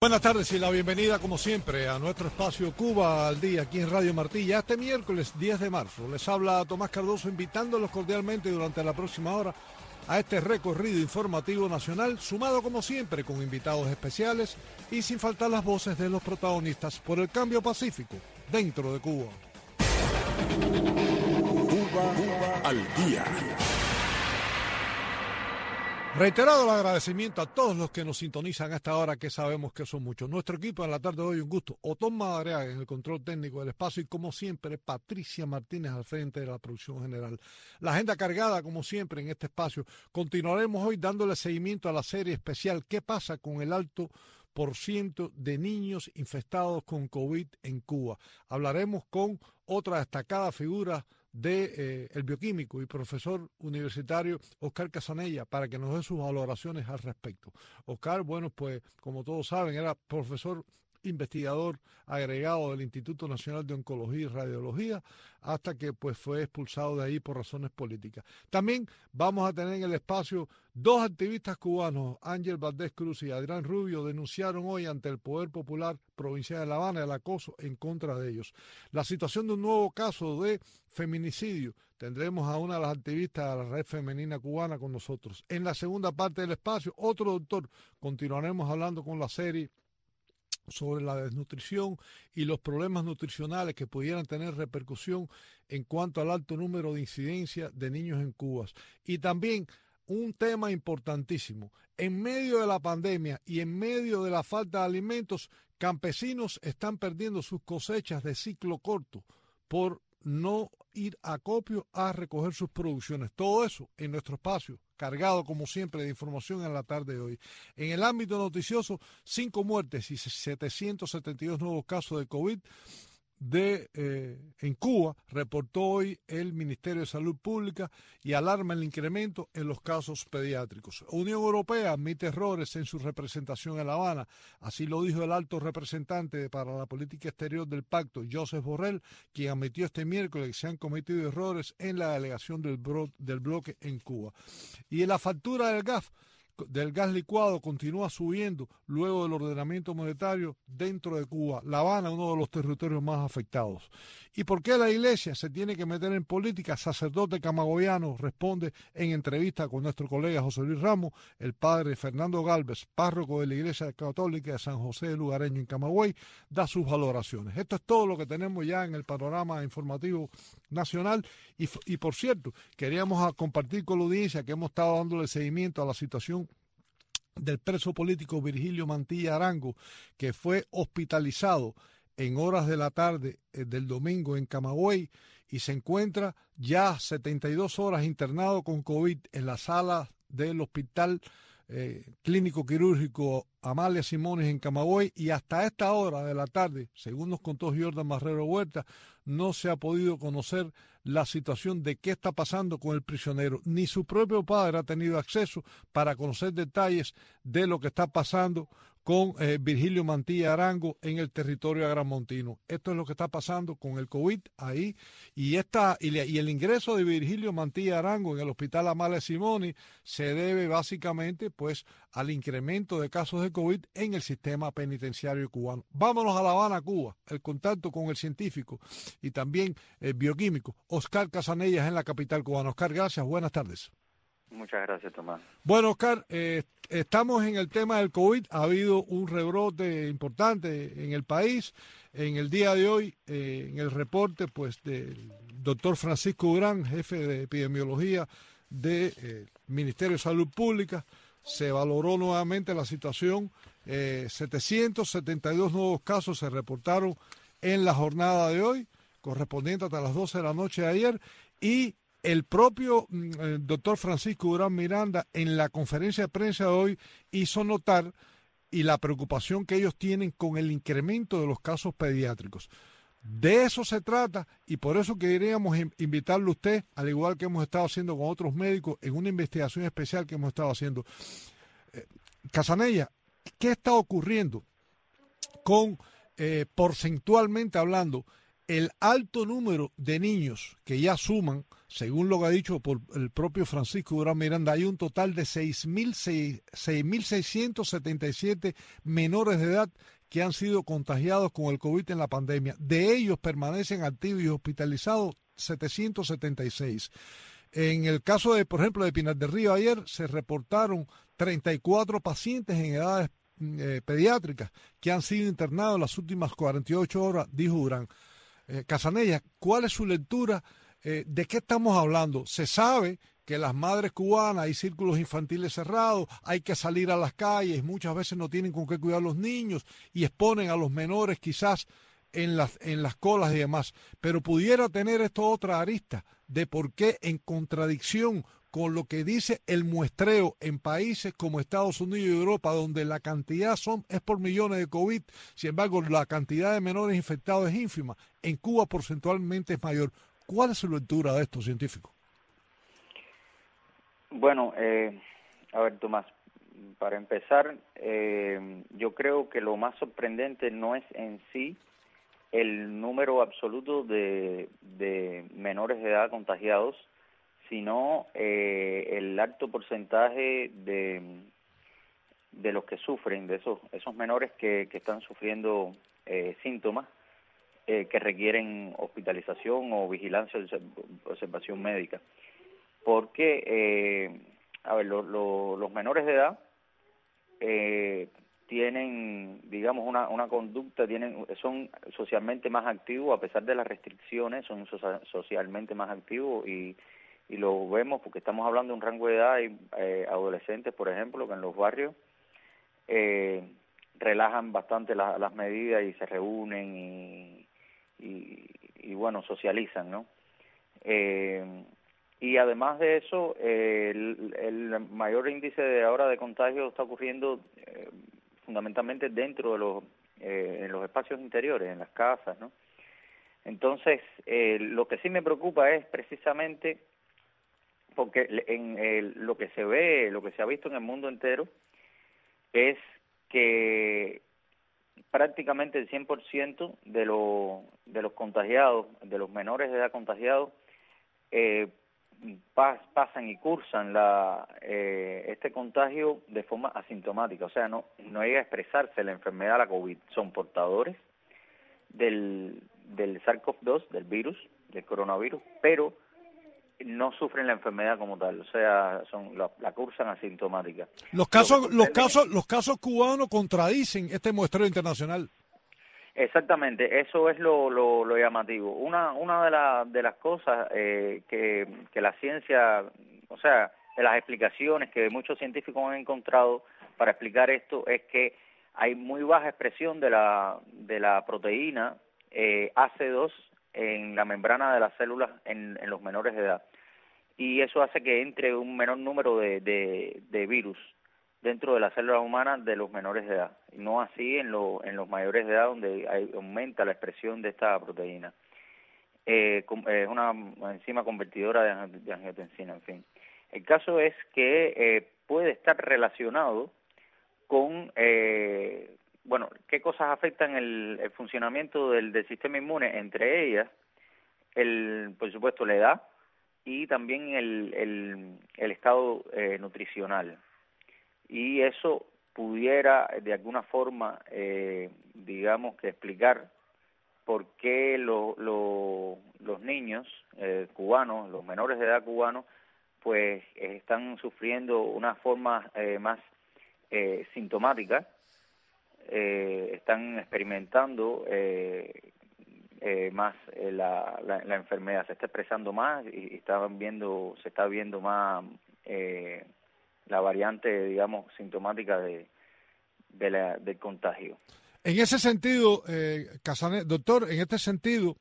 Buenas tardes y la bienvenida, como siempre, a nuestro espacio Cuba al Día, aquí en Radio Martí. Ya este miércoles 10 de marzo les habla Tomás Cardoso, invitándolos cordialmente durante la próxima hora a este recorrido informativo nacional, sumado como siempre con invitados especiales y sin faltar las voces de los protagonistas por el cambio pacífico dentro de Cuba. Cuba al Día. Reiterado el agradecimiento a todos los que nos sintonizan a esta hora, que sabemos que son muchos. Nuestro equipo en la tarde de hoy, un gusto. Otón Madariaga en el control técnico del espacio y, como siempre, Patricia Martínez al frente de la producción general. La agenda cargada, como siempre, en este espacio. Continuaremos hoy dándole seguimiento a la serie especial ¿Qué pasa con el alto % de niños infectados con COVID en Cuba? Hablaremos con otra destacada figura de el bioquímico y profesor universitario Oscar Casanella para que nos dé sus valoraciones al respecto. Oscar, bueno, pues como todos saben, era profesor investigador agregado del Instituto Nacional de Oncología y Radiología hasta que pues fue expulsado de ahí por razones políticas. También vamos a tener en el espacio dos activistas cubanos, Ángel Valdés Cruz y Adrián Rubio, denunciaron hoy ante el Poder Popular Provincial de La Habana el acoso en contra de ellos. La situación de un nuevo caso de feminicidio. Tendremos a una de las activistas de la Red Femenina Cubana con nosotros. En la segunda parte del espacio, otro doctor. Continuaremos hablando con la serie sobre la desnutrición y los problemas nutricionales que pudieran tener repercusión en cuanto al alto número de incidencia de niños en Cuba. Y también un tema importantísimo, en medio de la pandemia y en medio de la falta de alimentos, campesinos están perdiendo sus cosechas de ciclo corto por no ir a acopio a recoger sus producciones. Todo eso en nuestro espacio, cargado como siempre de información en la tarde de hoy. En el ámbito noticioso, 5 muertes y 772 nuevos casos de COVID en Cuba, reportó hoy el Ministerio de Salud Pública y alarma el incremento en los casos pediátricos. Unión Europea admite errores en su representación en La Habana, así lo dijo el alto representante para la política exterior del pacto, Josep Borrell, quien admitió este miércoles que se han cometido errores en la delegación del bloque en Cuba. Y en la factura del gas licuado continúa subiendo luego del ordenamiento monetario dentro de Cuba. La Habana, uno de los territorios más afectados. ¿Y por qué la iglesia se tiene que meter en política? Sacerdote camagüeyano responde en entrevista con nuestro colega José Luis Ramos. El padre Fernando Gálvez, párroco de la Iglesia Católica de San José de Lugareño en Camagüey, da sus valoraciones. Esto es todo lo que tenemos ya en el panorama informativo nacional. Y por cierto, queríamos compartir con la audiencia que hemos estado dándole seguimiento a la situación del preso político Virgilio Mantilla Arango, que fue hospitalizado en horas de la tarde del domingo en Camagüey y se encuentra ya 72 horas internado con COVID en la sala del hospital clínico quirúrgico Amalia Simones en Camagüey, y hasta esta hora de la tarde, según nos contó Jordan Marrero Huerta, no se ha podido conocer la situación de qué está pasando con el prisionero. Ni su propio padre ha tenido acceso para conocer detalles de lo que está pasando con Virgilio Mantilla Arango en el territorio agramontino. Esto es lo que está pasando con el COVID ahí, y el ingreso de Virgilio Mantilla Arango en el hospital Amalia Simoni se debe básicamente pues al incremento de casos de COVID en el sistema penitenciario cubano. Vámonos a La Habana, Cuba, el contacto con el científico y también el bioquímico Oscar Casanellas en la capital cubana. Oscar, gracias, buenas tardes. Muchas gracias, Tomás. Bueno, Oscar, estamos en el tema del COVID. Ha habido un rebrote importante en el país. En el día de hoy, en el reporte pues del doctor Francisco Durán, jefe de epidemiología del Ministerio de Salud Pública, se valoró nuevamente la situación. 772 nuevos casos se reportaron en la jornada de hoy, correspondiente hasta las 12 de la noche de ayer, y el propio doctor Francisco Durán Miranda en la conferencia de prensa de hoy hizo notar y la preocupación que ellos tienen con el incremento de los casos pediátricos. De eso se trata, y por eso queríamos invitarle a usted, al igual que hemos estado haciendo con otros médicos, en una investigación especial que hemos estado haciendo. Casanella, ¿qué está ocurriendo con, porcentualmente hablando, el alto número de niños que ya suman, según lo que ha dicho por el propio Francisco Durán Miranda, hay un total de 6.677 menores de edad que han sido contagiados con el COVID en la pandemia. De ellos permanecen activos y hospitalizados 776. En el caso de, por ejemplo, de Pinar del Río, ayer se reportaron 34 pacientes en edades pediátricas que han sido internados en las últimas 48 horas, dijo Durán. Cassanella, ¿cuál es su lectura? ¿De qué estamos hablando? Se sabe que las madres cubanas hay círculos infantiles cerrados, hay que salir a las calles, muchas veces no tienen con qué cuidar a los niños y exponen a los menores quizás en las colas y demás. Pero pudiera tener esto otra arista de por qué, en contradicción con lo que dice el muestreo en países como Estados Unidos y Europa, donde la cantidad es por millones de COVID, sin embargo la cantidad de menores infectados es ínfima, en Cuba porcentualmente es mayor. ¿Cuál es su lectura de esto, científico? Bueno, a ver, Tomás, para empezar, yo creo que lo más sorprendente no es en sí el número absoluto de menores de edad contagiados, sino el alto porcentaje de los que sufren, de esos menores que están sufriendo síntomas que requieren hospitalización o vigilancia o observación médica. Porque, a ver, los menores de edad tienen, digamos, una conducta, son socialmente más activos, a pesar de las restricciones, son socialmente más activos y lo vemos porque estamos hablando de un rango de edad, hay adolescentes, por ejemplo, que en los barrios relajan bastante las medidas y se reúnen y bueno, socializan, ¿no? Y además de eso, el mayor índice de ahora de contagio está ocurriendo fundamentalmente dentro de en los espacios interiores, en las casas, ¿no? Entonces, lo que sí me preocupa es precisamente porque lo que se ve, lo que se ha visto en el mundo entero es que prácticamente el 100% de los contagiados, de los menores de edad contagiados, pasan y cursan este contagio de forma asintomática, o sea, no llega a expresarse la enfermedad, la COVID, son portadores del SARS-CoV-2, del virus, del coronavirus, pero no sufren la enfermedad como tal, o sea, la cursan asintomática. Los casos cubanos contradicen este muestreo internacional. Exactamente, eso es lo llamativo. Una de las cosas que la ciencia, o sea, de las explicaciones que muchos científicos han encontrado para explicar esto es que hay muy baja expresión de la proteína AC2 en la membrana de las células en los menores de edad. Y eso hace que entre un menor número de virus dentro de las células humanas de los menores de edad, no así en los mayores de edad, donde aumenta la expresión de esta proteína. Es una enzima convertidora de angiotensina, en fin. El caso es que puede estar relacionado con, bueno, qué cosas afectan el funcionamiento del sistema inmune, entre ellas, por supuesto, la edad y también el estado nutricional. Y eso pudiera de alguna forma, digamos que explicar por qué los niños cubanos, los menores de edad cubanos, pues están sufriendo una forma más sintomática, están experimentando más la enfermedad, se está expresando más y se está viendo más la variante, digamos, sintomática del contagio. En ese sentido, doctor, en este sentido,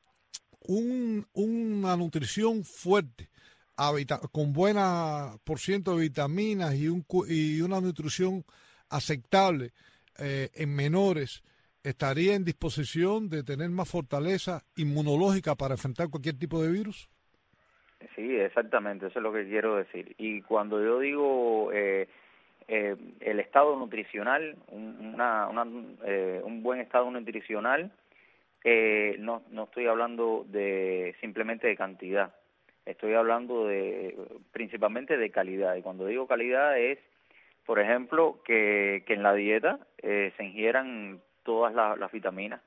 una nutrición fuerte, con buena porciento de vitaminas y una nutrición aceptable en menores, ¿estaría en disposición de tener más fortaleza inmunológica para enfrentar cualquier tipo de virus? Sí, exactamente, eso es lo que quiero decir. Y cuando yo digo el estado nutricional, un buen estado nutricional no estoy hablando simplemente de cantidad, estoy hablando principalmente de calidad. Y cuando digo calidad es, por ejemplo, que en la dieta se ingieran todas las vitaminas.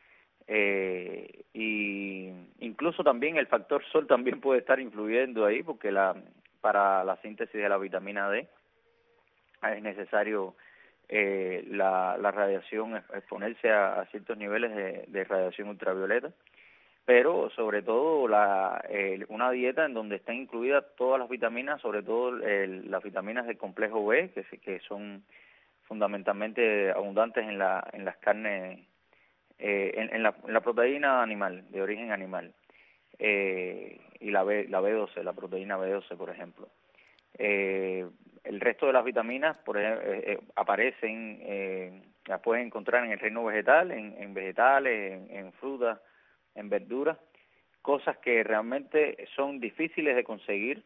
Y incluso también el factor sol también puede estar influyendo ahí, porque para la síntesis de la vitamina D es necesario la radiación, exponerse a ciertos niveles de radiación ultravioleta, pero sobre todo una dieta en donde estén incluidas todas las vitaminas, sobre todo las vitaminas del complejo B, que son fundamentalmente abundantes en las carnes, en la proteína animal, de origen animal, y la B12, la proteína B12, por ejemplo. El resto de las vitaminas aparecen, las puedes encontrar en el reino vegetal, en vegetales, en frutas, en verduras, cosas que realmente son difíciles de conseguir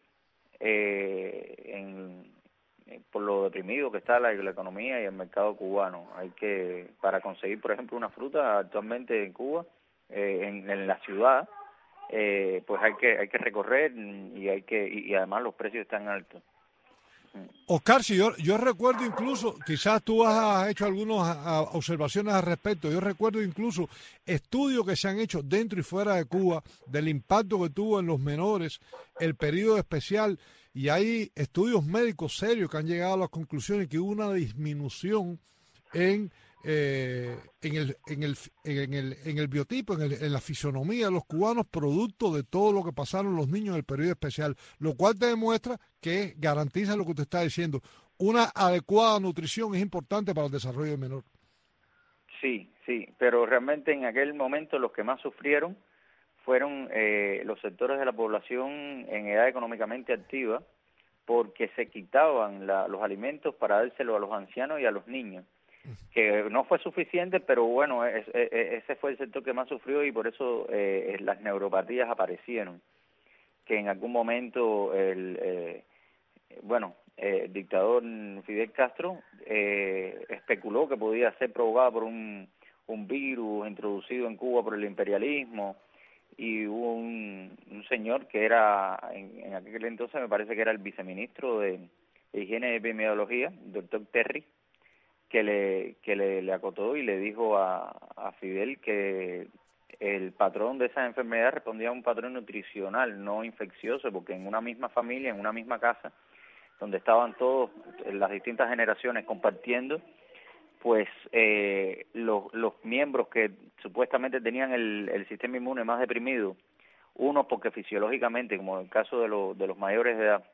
por lo deprimido que está la economía y el mercado cubano. Para conseguir, por ejemplo, una fruta actualmente en Cuba, en la ciudad, pues hay que recorrer y además los precios están altos. Oscar, si yo recuerdo incluso, quizás tú has hecho algunas observaciones al respecto, yo recuerdo incluso estudios que se han hecho dentro y fuera de Cuba del impacto que tuvo en los menores el periodo especial, y hay estudios médicos serios que han llegado a las conclusiones que hubo una disminución en el biotipo, en la fisonomía de los cubanos, producto de todo lo que pasaron los niños en el periodo especial, lo cual te demuestra que garantiza lo que te está diciendo. Una adecuada nutrición es importante para el desarrollo del menor. Sí, pero realmente en aquel momento los que más sufrieron fueron los sectores de la población en edad económicamente activa, porque se quitaban los alimentos para dárselo a los ancianos y a los niños, que no fue suficiente, pero bueno, ese fue el sector que más sufrió, y por eso las neuropatías aparecieron, que en algún momento el dictador Fidel Castro especuló que podía ser provocada por un virus introducido en Cuba por el imperialismo, y hubo un señor que era, en aquel entonces me parece que era el viceministro de Higiene y Epidemiología, el doctor Terry, que le acotó y le dijo a Fidel que el patrón de esa enfermedad respondía a un patrón nutricional, no infeccioso, porque en una misma familia, en una misma casa, donde estaban todos, las distintas generaciones compartiendo, pues los miembros que supuestamente tenían el sistema inmune más deprimido, unos porque fisiológicamente, como en el caso de los mayores de edad,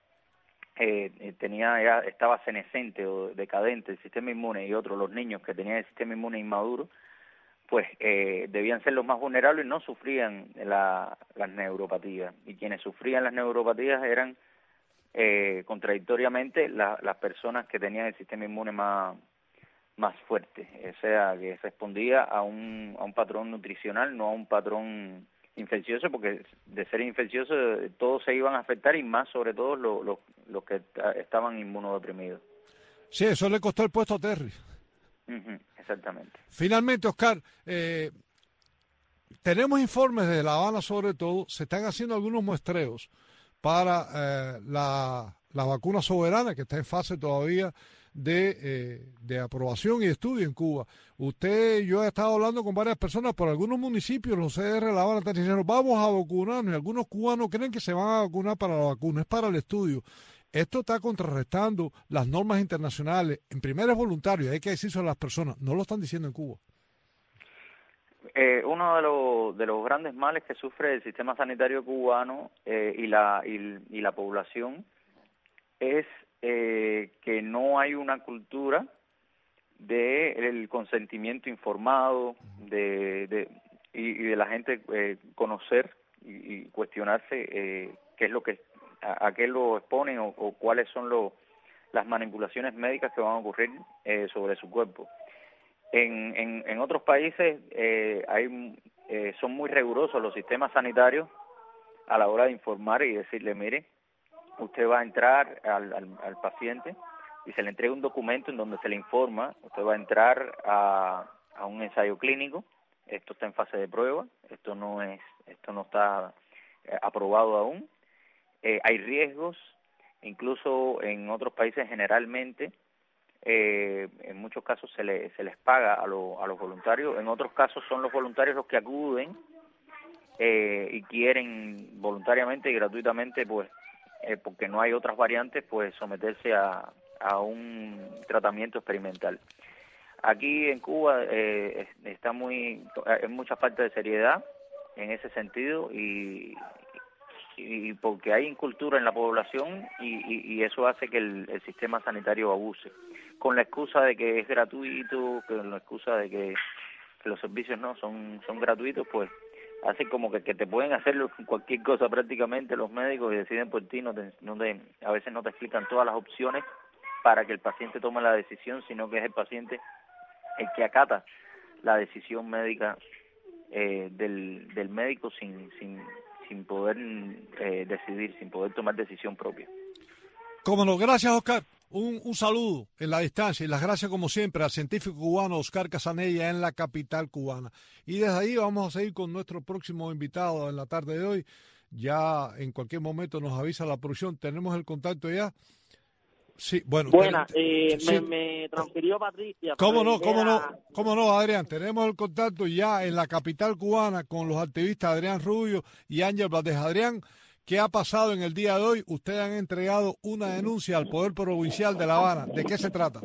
estaba senescente o decadente el sistema inmune, y otros, los niños que tenían el sistema inmune inmaduro, pues debían ser los más vulnerables y no sufrían las neuropatías. Y quienes sufrían las neuropatías eran contradictoriamente las personas que tenían el sistema inmune más fuerte, o sea, que respondía a un patrón nutricional, no a un patrón infeccioso, porque de ser infeccioso todos se iban a afectar, y más sobre todo los que estaban inmunodeprimidos. Sí, eso le costó el puesto a Terry. Exactamente. Finalmente, Oscar, tenemos informes de La Habana, sobre todo, se están haciendo algunos muestreos para la vacuna soberana, que está en fase todavía de aprobación y estudio en Cuba. Yo he estado hablando con varias personas por algunos municipios, los CDR de La Habana están diciendo, vamos a vacunarnos, y algunos cubanos creen que se van a vacunar para la vacuna, es para el estudio. Esto está contrarrestando las normas internacionales. En primera es voluntario, hay que decirlo a las personas, no lo están diciendo en Cuba. Uno de los grandes males que sufre el sistema sanitario cubano y la población es que no hay una cultura del consentimiento informado, y de la gente conocer y cuestionarse qué es lo que a qué lo exponen o cuáles son las manipulaciones médicas que van a ocurrir sobre su cuerpo. En otros países son muy rigurosos los sistemas sanitarios a la hora de informar y decirle, mire, usted va a entrar al paciente y se le entrega un documento en donde se le informa, usted va a entrar a un ensayo clínico esto está en fase de prueba, esto no está aprobado aún. Hay riesgos, incluso en otros países generalmente, en muchos casos se les paga a los voluntarios, en otros casos son los voluntarios los que acuden y quieren voluntariamente y gratuitamente, pues, porque no hay otras variantes, pues someterse a un tratamiento experimental. Aquí en Cuba está hay mucha falta de seriedad en ese sentido y porque hay incultura en la población y eso hace que el sistema sanitario abuse, con la excusa de que es gratuito, con la excusa de que los servicios no son gratuitos, pues hace como que te pueden hacer cualquier cosa prácticamente los médicos y deciden por ti, a veces no te explican todas las opciones para que el paciente tome la decisión, sino que es el paciente el que acata la decisión médica del médico sin poder decidir, sin poder tomar decisión propia. Cómo no, gracias Oscar. Un saludo en la distancia y las gracias como siempre al científico cubano Oscar Casanella en la capital cubana. Y desde ahí vamos a seguir con nuestro próximo invitado en la tarde de hoy. Ya en cualquier momento nos avisa la producción, tenemos el contacto ya. Sí, bueno. Sí. Me transfirió Patricia. ¿Cómo no, Adrián? Tenemos el contacto ya en la capital cubana con los activistas Adrián Rubio y Ángel Valdés. Adrián, ¿qué ha pasado en el día de hoy? Ustedes han entregado una denuncia al Poder Provincial de La Habana. ¿De qué se trata?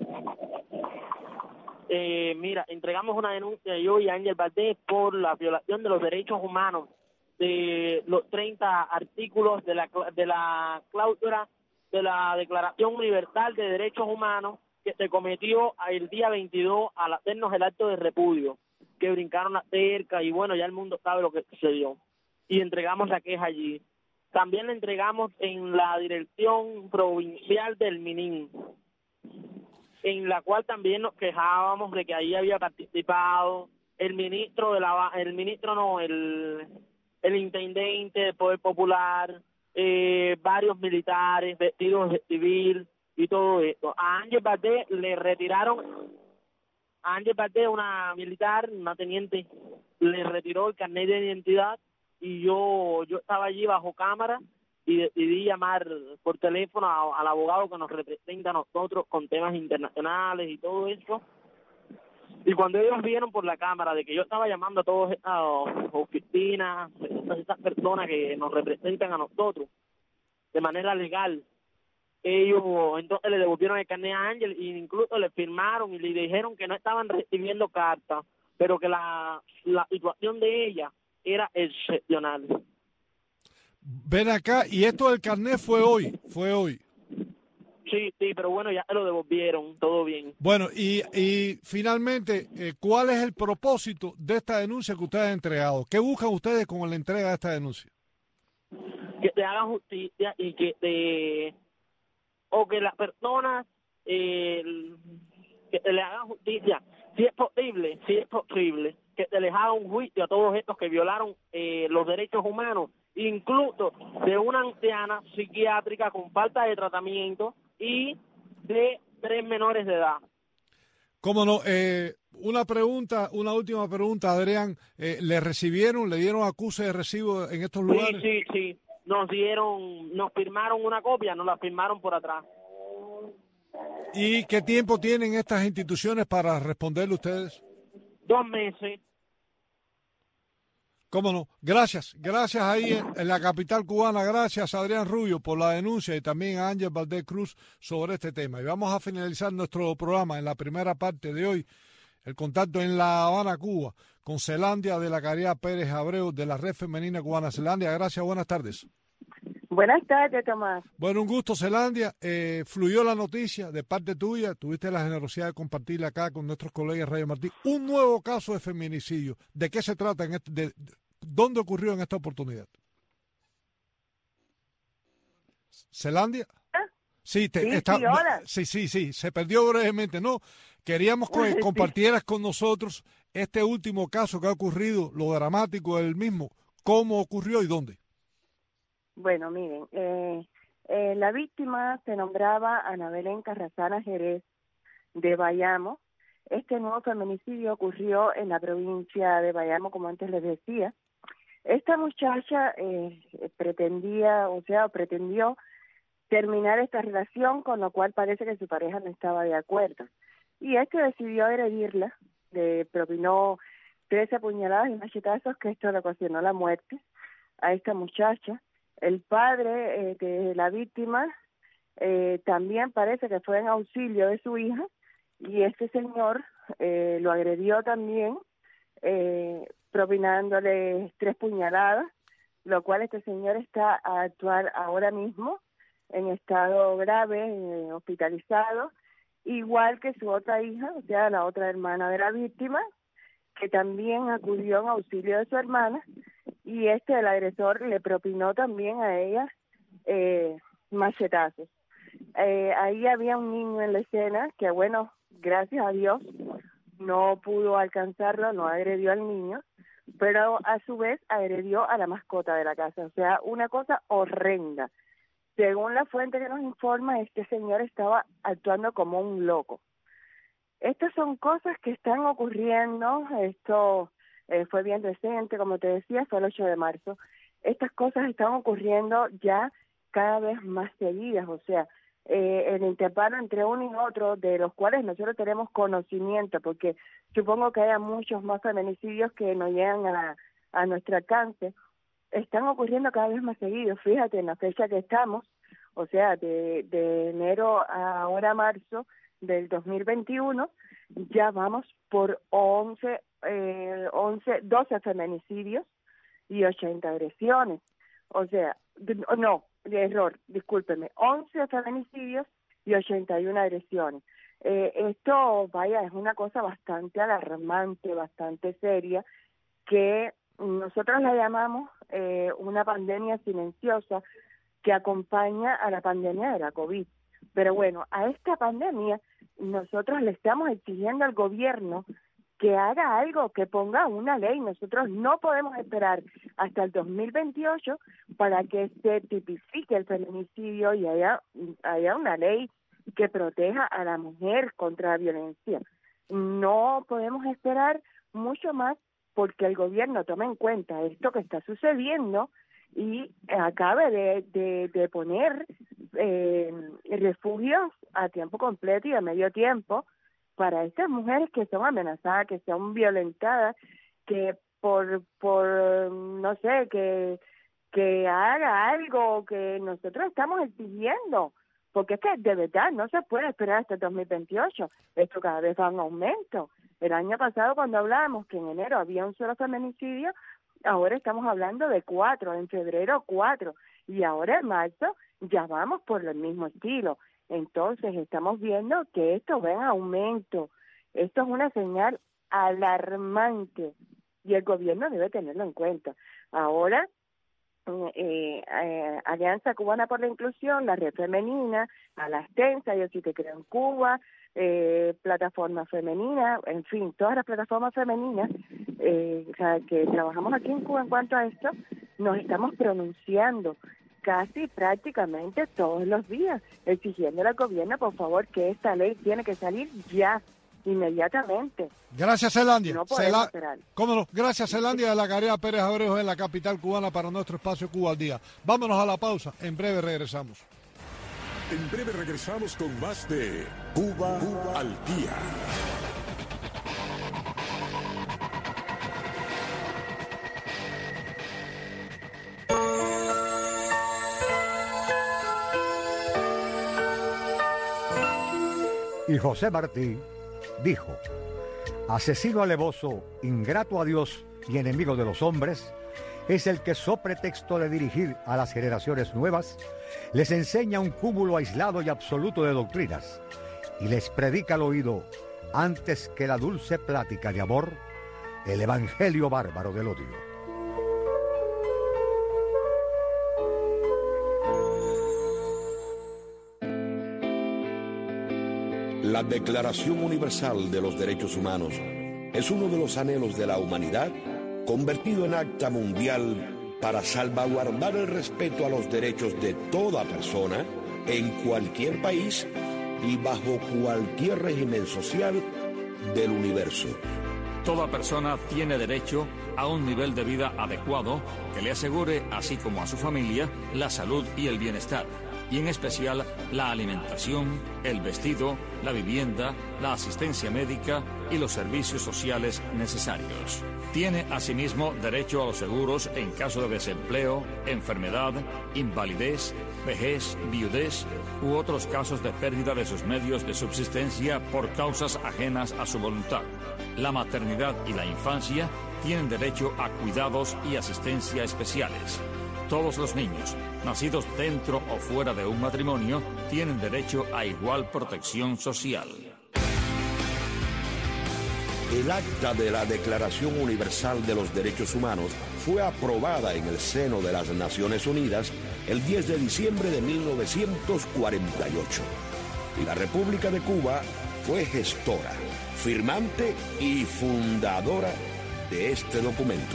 Mira, entregamos una denuncia yo y Ángel Valdés por la violación de los derechos humanos de los 30 artículos de la cláusula de la Declaración Universal de Derechos Humanos que se cometió el día 22 al hacernos el acto de repudio, que brincaron la cerca y bueno, ya el mundo sabe lo que sucedió. Y entregamos la queja allí. También la entregamos en la dirección provincial del Minin, en la cual también nos quejábamos de que ahí había participado el intendente del Poder Popular, varios militares vestidos de civil y todo esto. A Ángel Valdés le retiraron, una militar, una teniente, le retiró el carnet de identidad y yo estaba allí bajo cámara y decidí llamar por teléfono al abogado que nos representa a nosotros con temas internacionales y todo eso. Y cuando ellos vieron por la cámara de que yo estaba llamando a todas estas oficinas, esas personas que nos representan a nosotros de manera legal, ellos entonces le devolvieron el carnet a Ángel e incluso le firmaron y le dijeron que no estaban recibiendo cartas, pero que la situación de ella era excepcional. Ven acá, y esto del carnet fue hoy. Sí, pero bueno, ya se lo devolvieron, todo bien. Bueno, y finalmente, ¿cuál es el propósito de esta denuncia que ustedes han entregado? ¿Qué buscan ustedes con la entrega de esta denuncia? Que te hagan justicia y que las personas que te le hagan justicia, si es posible, que se les haga un juicio a todos estos que violaron los derechos humanos, incluso de una anciana psiquiátrica con falta de tratamiento y de 3 menores de edad. ¿Cómo no? Una última pregunta, Adrián. ¿Le dieron acuse de recibo en estos lugares? Sí. Nos firmaron una copia, nos la firmaron por atrás. ¿Y qué tiempo tienen estas instituciones para responderle ustedes? 2 meses. ¿Cómo no? Gracias ahí en la capital cubana. Gracias, Adrián Rubio, por la denuncia y también a Ángel Valdés Cruz sobre este tema. Y vamos a finalizar nuestro programa en la primera parte de hoy, el contacto en La Habana, Cuba, con Zelandia de la Caridad Pérez Abreu de la Red Femenina Cubana. Zelandia, gracias, buenas tardes. Buenas tardes, Tomás. Bueno, un gusto, Zelandia. Fluyó la noticia de parte tuya, tuviste la generosidad de compartirla acá con nuestros colegas Radio Martí. Un nuevo caso de feminicidio. ¿De qué se trata? ¿Dónde ocurrió en esta oportunidad? ¿Zelandia? Sí, hola. Sí, se perdió brevemente. No, queríamos que compartieras con nosotros este último caso que ha ocurrido, lo dramático del mismo, cómo ocurrió y dónde. Bueno, miren, la víctima se nombraba Ana Belén Carrazana Jerez de Bayamo. este nuevo feminicidio ocurrió en la provincia de Bayamo, como antes les decía. Esta muchacha pretendió terminar esta relación, con lo cual parece que su pareja no estaba de acuerdo. Y decidió agredirla, le propinó 13 apuñaladas y machetazos, que esto le ocasionó la muerte a esta muchacha. El padre de la víctima también parece que fue en auxilio de su hija, y este señor lo agredió también, propinándole 3 puñaladas, lo cual este señor está a actuar ahora mismo en estado grave, hospitalizado, igual que su otra hija, o sea, la otra hermana de la víctima, que también acudió en auxilio de su hermana, y el agresor le propinó también a ella machetazos. Ahí había un niño en la escena que, bueno, gracias a Dios no pudo alcanzarlo, no agredió al niño, pero a su vez agredió a la mascota de la casa. O sea, una cosa horrenda. Según la fuente que nos informa, este señor estaba actuando como un loco. Estas son cosas que están ocurriendo. Esto fue bien reciente, como te decía, fue el 8 de marzo. Estas cosas están ocurriendo ya cada vez más seguidas, o sea, el intervalo entre uno y otro, de los cuales nosotros tenemos conocimiento, porque supongo que haya muchos más feminicidios que no llegan a nuestro alcance, están ocurriendo cada vez más seguidos. Fíjate, en la fecha que estamos, o sea, de enero a ahora marzo del 2021, ya vamos por 12 feminicidios y 80 agresiones. O sea, discúlpeme, 11 feminicidios y 81 agresiones. Esto, es una cosa bastante alarmante, bastante seria, que nosotros la llamamos una pandemia silenciosa que acompaña a la pandemia de la COVID. Pero bueno, a esta pandemia nosotros le estamos exigiendo al gobierno que haga algo, que ponga una ley. Nosotros no podemos esperar hasta el 2028 para que se tipifique el feminicidio y haya una ley que proteja a la mujer contra la violencia. No podemos esperar mucho más porque el gobierno tome en cuenta esto que está sucediendo y acabe de poner refugios a tiempo completo y a medio tiempo para estas mujeres que son amenazadas, que son violentadas, que por no sé, que haga algo que nosotros estamos exigiendo, porque es que de verdad no se puede esperar hasta el 2028, esto cada vez va en aumento. El año pasado, cuando hablábamos que en enero había un solo feminicidio, ahora estamos hablando de 4, en febrero 4, y ahora en marzo ya vamos por el mismo estilo. Entonces estamos viendo que esto va en aumento. Esto es una señal alarmante y el gobierno debe tenerlo en cuenta. Ahora, Alianza Cubana por la Inclusión, la Red Femenina, Alastensa, Yo Sí Te Creo en Cuba, Plataforma Femenina, en fin, todas las plataformas femeninas que trabajamos aquí en Cuba en cuanto a esto, nos estamos pronunciando casi prácticamente todos los días, exigiéndole al gobierno, por favor, que esta ley tiene que salir ya, inmediatamente. Gracias, Zelandia. No podemos esperar. ¿Cómo no? Gracias, Zelandia, de la Carrera Pérez Abrejo en la capital cubana para nuestro espacio Cuba al Día. Vámonos a la pausa, en breve regresamos. En breve regresamos con más de Cuba al Día. Y José Martí dijo: asesino alevoso, ingrato a Dios y enemigo de los hombres, es el que, so pretexto de dirigir a las generaciones nuevas, les enseña un cúmulo aislado y absoluto de doctrinas y les predica al oído, antes que la dulce plática de amor, el evangelio bárbaro del odio. La Declaración Universal de los Derechos Humanos es uno de los anhelos de la humanidad convertido en acta mundial para salvaguardar el respeto a los derechos de toda persona en cualquier país y bajo cualquier régimen social, del universo. Toda persona tiene derecho a un nivel de vida adecuado que le asegure, así como a su familia, la salud y el bienestar, y en especial la alimentación, el vestido, la vivienda, la asistencia médica y los servicios sociales necesarios. Tiene asimismo derecho a los seguros en caso de desempleo, enfermedad, invalidez, vejez, viudez u otros casos de pérdida de sus medios de subsistencia por causas ajenas a su voluntad. La maternidad y la infancia tienen derecho a cuidados y asistencia especiales. Todos los niños, nacidos dentro o fuera de un matrimonio, tienen derecho a igual protección social. El acta de la Declaración Universal de los Derechos Humanos fue aprobada en el seno de las Naciones Unidas el 10 de diciembre de 1948. Y la República de Cuba fue gestora, firmante y fundadora de este documento.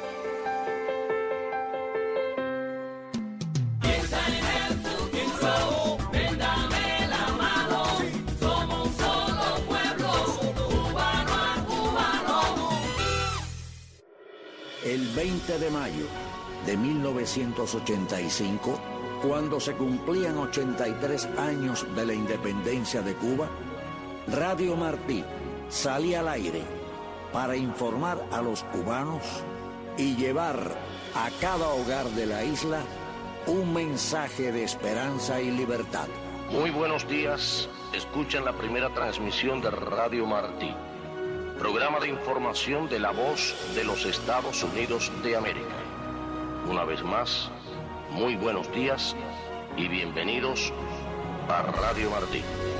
El 20 de mayo de 1985, cuando se cumplían 83 años de la independencia de Cuba, Radio Martí salía al aire para informar a los cubanos y llevar a cada hogar de la isla un mensaje de esperanza y libertad. Muy buenos días, escuchan la primera transmisión de Radio Martí, programa de información de la voz de los Estados Unidos de América. Una vez más, muy buenos días y bienvenidos a Radio Martí.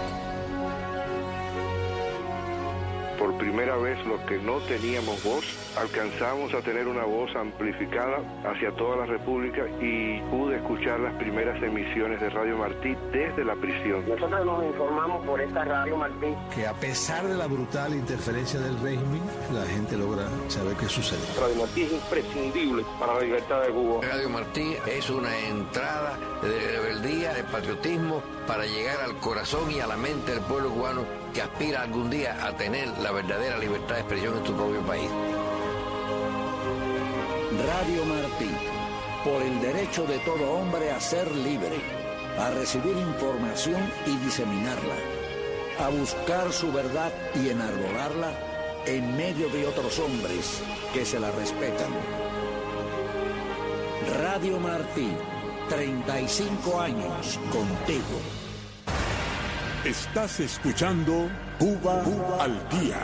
Por primera vez, los que no teníamos voz, alcanzamos a tener una voz amplificada hacia toda la República y pude escuchar las primeras emisiones de Radio Martí desde la prisión. Nosotros nos informamos por esta Radio Martí. Que a pesar de la brutal interferencia del régimen, la gente logra saber qué sucede. Radio Martí es imprescindible para la libertad de Cuba. Radio Martí es una entrada de rebeldía, de patriotismo, para llegar al corazón y a la mente del pueblo cubano que aspira algún día a tener la verdadera libertad de expresión en su propio país. Radio Martí, por el derecho de todo hombre a ser libre, a recibir información y diseminarla, a buscar su verdad y enarbolarla en medio de otros hombres que se la respetan. Radio Martí, 35 años contigo. Estás escuchando Cuba al Día.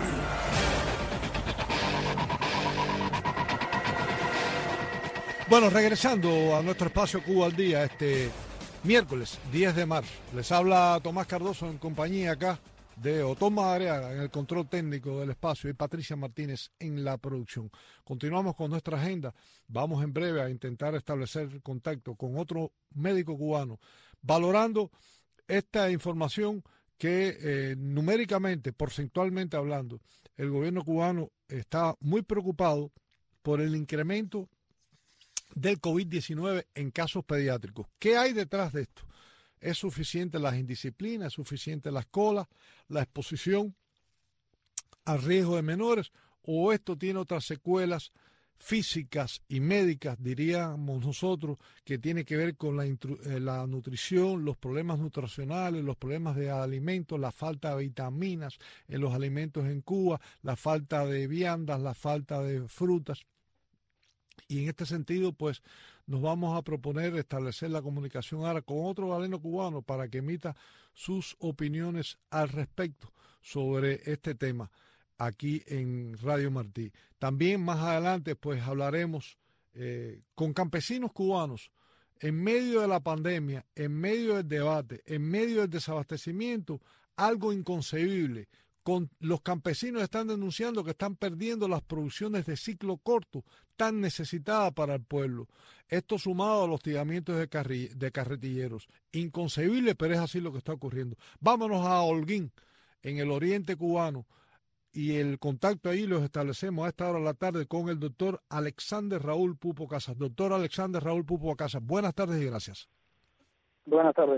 Bueno, regresando a nuestro espacio Cuba al Día, este miércoles 10 de marzo. Les habla Tomás Cardoso en compañía acá de Otón Madariaga en el control técnico del espacio y Patricia Martínez en la producción. Continuamos con nuestra agenda. Vamos en breve a intentar establecer contacto con otro médico cubano, valorando esta información que numéricamente, porcentualmente hablando, el gobierno cubano está muy preocupado por el incremento del COVID-19 en casos pediátricos. ¿Qué hay detrás de esto? ¿Es suficiente las indisciplinas? ¿Es suficiente las colas? ¿La exposición al riesgo de menores? ¿O esto tiene otras secuelas físicas y médicas, diríamos nosotros, que tiene que ver con la nutrición, los problemas nutricionales, los problemas de alimentos, la falta de vitaminas en los alimentos en Cuba, la falta de viandas, la falta de frutas? Y en este sentido, pues, nos vamos a proponer establecer la comunicación ahora con otro galeno cubano para que emita sus opiniones al respecto sobre este tema aquí en Radio Martí. También más adelante, pues, hablaremos con campesinos cubanos en medio de la pandemia, en medio del debate, en medio del desabastecimiento, algo inconcebible. Los campesinos están denunciando que están perdiendo las producciones de ciclo corto tan necesitadas para el pueblo. Esto sumado a los hostigamientos de carretilleros. Inconcebible, pero es así lo que está ocurriendo. Vámonos a Holguín, en el oriente cubano, y el contacto ahí lo establecemos a esta hora de la tarde con el doctor Alexander Raúl Pupo Casas. Doctor Alexander Raúl Pupo Casas, buenas tardes y gracias. Buenas tardes.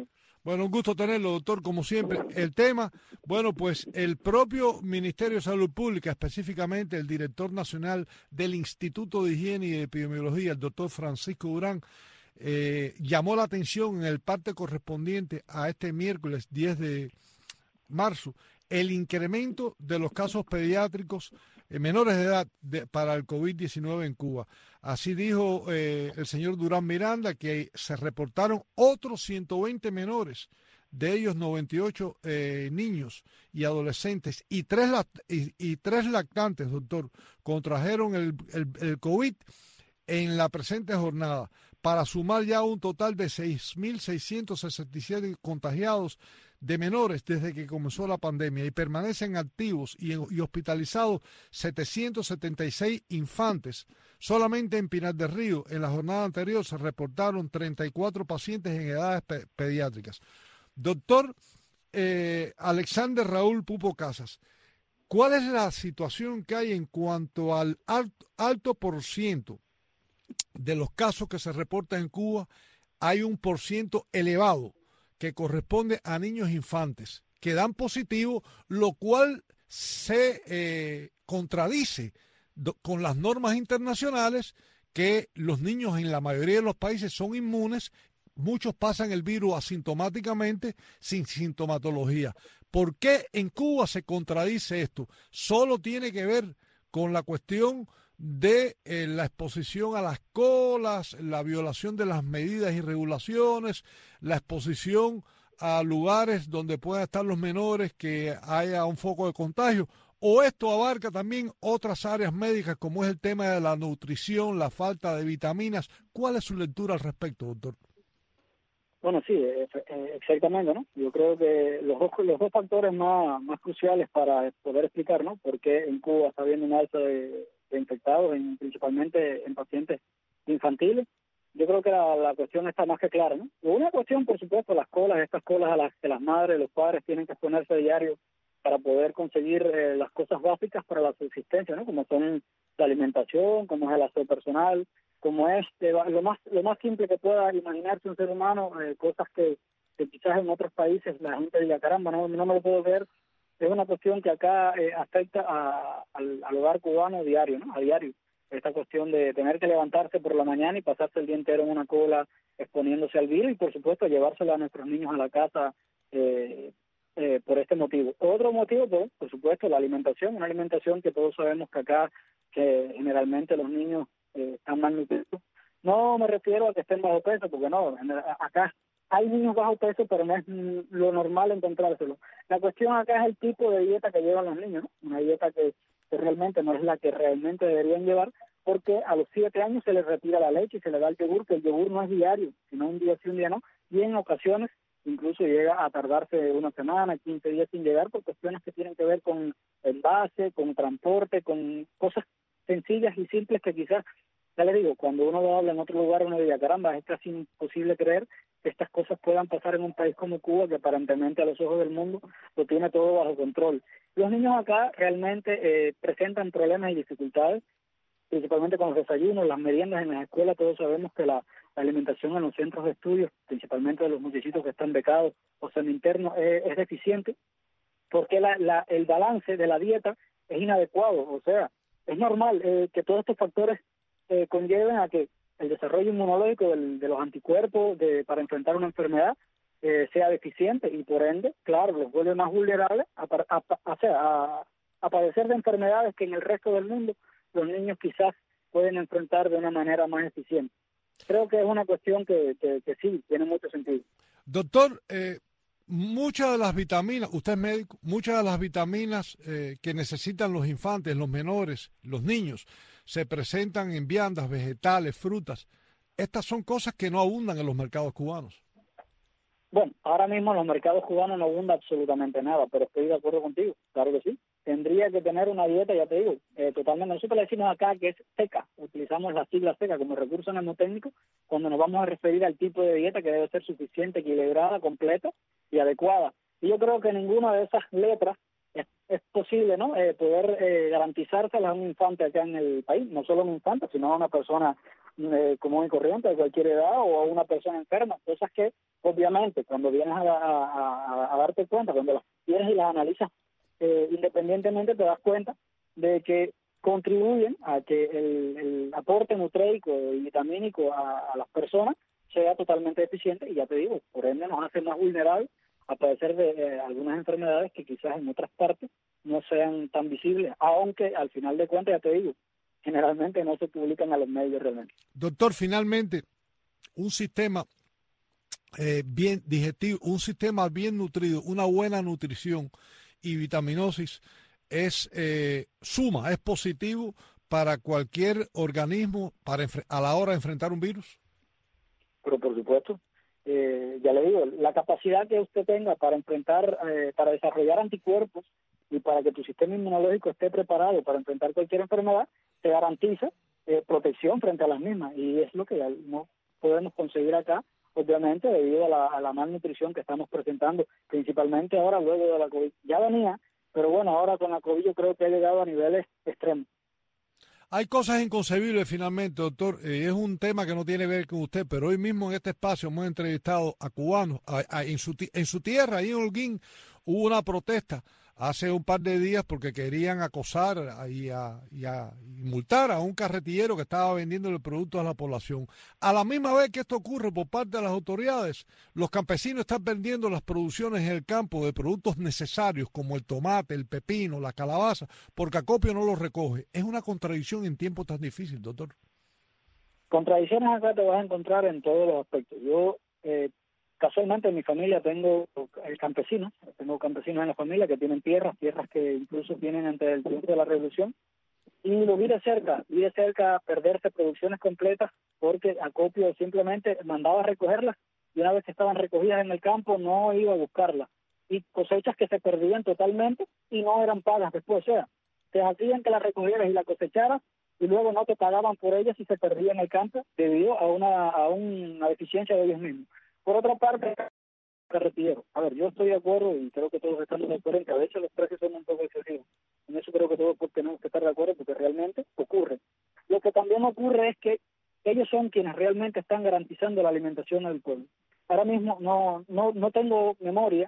Bueno, un gusto tenerlo, doctor, como siempre. El tema, bueno, pues el propio Ministerio de Salud Pública, específicamente el director nacional del Instituto de Higiene y Epidemiología, el doctor Francisco Durán, llamó la atención en el parte correspondiente a este miércoles 10 de marzo, el incremento de los casos pediátricos menores de edad para el COVID-19 en Cuba. Así dijo el señor Durán Miranda, que se reportaron otros 120 menores, de ellos 98 niños y adolescentes, y tres lactantes, doctor, contrajeron el COVID en la presente jornada, para sumar ya un total de 6.667 contagiados de menores desde que comenzó la pandemia, y permanecen activos y hospitalizados 776 infantes. Solamente en Pinar del Río, en la jornada anterior, se reportaron 34 pacientes en edades pediátricas. Doctor Alexander Raúl Pupo Casas, ¿cuál es la situación que hay en cuanto al alto por ciento de los casos que se reportan en Cuba? Hay un % elevado que corresponde a niños infantes que dan positivo, lo cual se contradice con las normas internacionales, que los niños en la mayoría de los países son inmunes, muchos pasan el virus asintomáticamente, sin sintomatología. ¿Por qué en Cuba se contradice esto? Solo tiene que ver con la cuestión de la exposición a las colas, la violación de las medidas y regulaciones, la exposición a lugares donde puedan estar los menores, que haya un foco de contagio, o esto abarca también otras áreas médicas como es el tema de la nutrición, la falta de vitaminas. ¿Cuál es su lectura al respecto, doctor? Bueno, sí, exactamente, ¿no? Yo creo que los dos factores más cruciales para poder explicar, ¿no?, por qué en Cuba está habiendo un alza de infectados, principalmente en pacientes infantiles. Yo creo que la cuestión está más que clara, ¿no? Una cuestión, por supuesto, estas colas a las que las madres, los padres tienen que exponerse a diario para poder conseguir las cosas básicas para la subsistencia, ¿no?, como son la alimentación, como es el aseo personal, como es lo más simple que pueda imaginarse un ser humano, cosas que quizás en otros países la gente diga, caramba, no me lo puedo ver. Es una cuestión que acá afecta al hogar cubano a diario, ¿no? A diario. Esta cuestión de tener que levantarse por la mañana y pasarse el día entero en una cola exponiéndose al virus, y por supuesto llevárselo a nuestros niños a la casa por este motivo. Otro motivo, por supuesto, la alimentación, una alimentación que todos sabemos que acá que generalmente los niños están malnutridos. No me refiero a que estén bajo peso, porque no, acá hay niños bajo peso, pero no es lo normal encontrárselo. La cuestión acá es el tipo de dieta que llevan los niños, ¿no? Una dieta que realmente no es la que realmente deberían llevar, porque a los 7 años se les retira la leche y se les da el yogur, que el yogur no es diario, sino un día sí, un día no, y en ocasiones incluso llega a tardarse una semana, 15 días sin llegar, por cuestiones que tienen que ver con envase, con transporte, con cosas sencillas y simples que quizás, ya le digo, cuando uno lo habla en otro lugar uno diría, caramba, es casi imposible creer que estas cosas puedan pasar en un país como Cuba, que aparentemente a los ojos del mundo lo tiene todo bajo control. Los niños acá realmente presentan problemas y dificultades, principalmente con los desayunos, las meriendas en las escuelas. Todos sabemos que la alimentación en los centros de estudios, principalmente de los muchachitos que están becados o semi-internos, es deficiente, porque el balance de la dieta es inadecuado. O sea, es normal que todos estos factores conlleven a que el desarrollo inmunológico de los anticuerpos para enfrentar una enfermedad sea deficiente, y por ende, claro, los vuelve más vulnerables a padecer de enfermedades que en el resto del mundo los niños quizás pueden enfrentar de una manera más eficiente. Creo que es una cuestión que sí, tiene mucho sentido. Doctor, muchas de las vitaminas, usted es médico, muchas de las vitaminas que necesitan los infantes, los menores, los niños, se presentan en viandas, vegetales, frutas. Estas son cosas que no abundan en los mercados cubanos. Bueno, ahora mismo en los mercados cubanos no abunda absolutamente nada, pero estoy de acuerdo contigo, claro que sí. Tendría que tener una dieta, ya te digo, totalmente. Nosotros le decimos acá que es seca, utilizamos la sigla seca como recurso mnemotécnico cuando nos vamos a referir al tipo de dieta que debe ser suficiente, equilibrada, completa y adecuada. Y yo creo que ninguna de esas letras es posible, ¿no? Poder garantizárselas a un infante acá en el país, no solo a un infante, sino a una persona común y corriente, de cualquier edad, o a una persona enferma, cosas que obviamente cuando vienes a darte cuenta, cuando las tienes y las analizas independientemente, te das cuenta de que contribuyen a que el aporte nutricio y vitamínico a las personas sea totalmente deficiente, y ya te digo, por ende nos hace más vulnerables a padecer de algunas enfermedades que quizás en otras partes no sean tan visibles, aunque al final de cuentas, ya te digo, generalmente no se publican a los medios realmente. Doctor, finalmente, un sistema bien digestivo, un sistema bien nutrido, una buena nutrición y vitaminosis es suma, es positivo para cualquier organismo a la hora de enfrentar un virus. Pero por supuesto, ya le digo, la capacidad que usted tenga para enfrentar, para desarrollar anticuerpos y para que tu sistema inmunológico esté preparado para enfrentar cualquier enfermedad, te garantiza protección frente a las mismas, y es lo que no podemos conseguir acá, obviamente debido a la malnutrición que estamos presentando, principalmente ahora luego de la COVID. Ya venía, pero bueno, ahora con la COVID yo creo que ha llegado a niveles extremos. Hay cosas inconcebibles finalmente, doctor. Es un tema que no tiene que ver con usted, pero hoy mismo en este espacio hemos entrevistado a cubanos. En su tierra, ahí en Holguín, hubo una protesta hace un par de días porque querían acosar y multar a un carretillero que estaba vendiendo el producto a la población. A la misma vez que esto ocurre por parte de las autoridades, los campesinos están vendiendo las producciones en el campo de productos necesarios como el tomate, el pepino, la calabaza, porque Acopio no los recoge. Es una contradicción en tiempos tan difíciles, doctor. Contradicciones acá te vas a encontrar en todos los aspectos. Yo casualmente en mi familia tengo campesinos en la familia que tienen tierras que incluso tienen antes del tiempo de la revolución, y lo vi de cerca perderse producciones completas porque Acopio simplemente mandaba a recogerlas, y una vez que estaban recogidas en el campo no iba a buscarlas, y cosechas que se perdían totalmente y no eran pagas después. O sea, te hacían que las recogieras y las cosecharas y luego no te pagaban por ellas si se perdía en el campo debido a una deficiencia de ellos mismos. Por otra parte, carretillero. A ver, yo estoy de acuerdo y creo que todos estamos de acuerdo en que a veces los precios son un poco excesivos. En eso creo que todos tenemos que estar de acuerdo porque realmente ocurre. Lo que también ocurre es que ellos son quienes realmente están garantizando la alimentación del pueblo. Ahora mismo no tengo memoria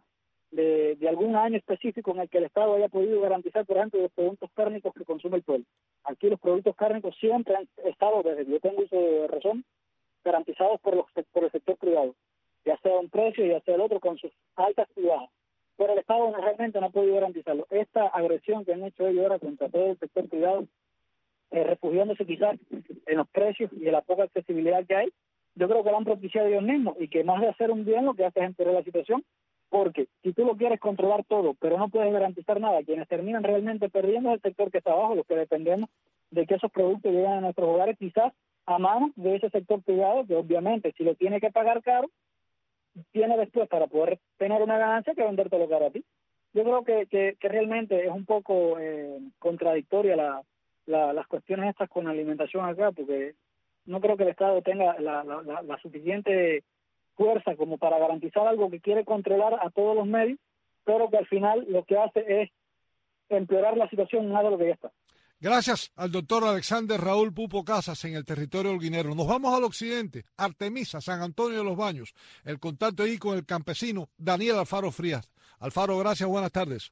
de algún año específico en el que el Estado haya podido garantizar, por ejemplo, los productos cárnicos que consume el pueblo. Aquí los productos cárnicos siempre han estado, desde que yo tengo uso de razón, garantizados por el sector privado, ya sea un precio, ya sea el otro, con sus altas y bajas. Pero el Estado realmente no ha podido garantizarlo. Esta agresión que han hecho ellos ahora contra todo el sector privado, refugiándose quizás en los precios y en la poca accesibilidad que hay, yo creo que lo han propiciado ellos mismos, y que más de hacer un bien lo que hace es empeorar la situación, porque si tú lo quieres controlar todo, pero no puedes garantizar nada, quienes terminan realmente perdiendo es el sector que está abajo, los que dependemos de que esos productos lleguen a nuestros hogares, quizás a manos de ese sector privado, que obviamente si lo tiene que pagar caro, tiene después para poder tener una ganancia que vendértelo caro a ti. Yo creo que realmente es un poco contradictoria las cuestiones estas con la alimentación acá, porque no creo que el Estado tenga la suficiente fuerza como para garantizar algo que quiere controlar a todos los medios, pero que al final lo que hace es empeorar la situación más de lo que ya está. Gracias al doctor Alexander Raúl Pupo Casas en el territorio holguinero. Nos vamos al occidente, Artemisa, San Antonio de los Baños. El contacto ahí con el campesino Daniel Alfaro Frías. Alfaro, gracias, buenas tardes.